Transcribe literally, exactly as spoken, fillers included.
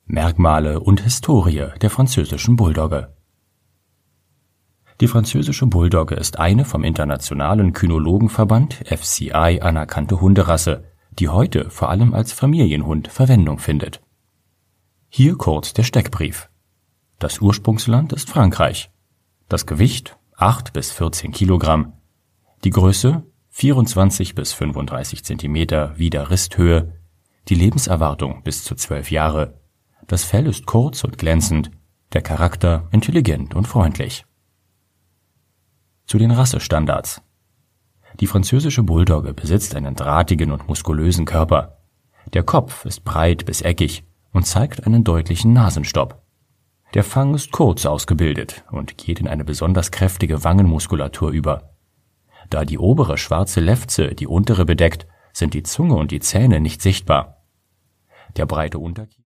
Merkmale und Historie der französischen Bulldogge. Die französische Bulldogge ist eine vom Internationalen Kynologenverband F C I anerkannte Hunderasse, die heute vor allem als Familienhund Verwendung findet. Hier kurz der Steckbrief. Das Ursprungsland ist Frankreich. Das Gewicht acht bis vierzehn Kilogramm. Die Größe vierundzwanzig bis fünfunddreißig Zentimeter Wider Risthöhe. Die Lebenserwartung bis zu zwölf Jahre. Das Fell ist kurz und glänzend, der Charakter intelligent und freundlich. Zu den Rassestandards. Die französische Bulldogge besitzt einen drahtigen und muskulösen Körper. Der Kopf ist breit bis eckig und zeigt einen deutlichen Nasenstopp. Der Fang ist kurz ausgebildet und geht in eine besonders kräftige Wangenmuskulatur über. Da die obere schwarze Lefze die untere bedeckt, sind die Zunge und die Zähne nicht sichtbar. Der breite Unterkiefer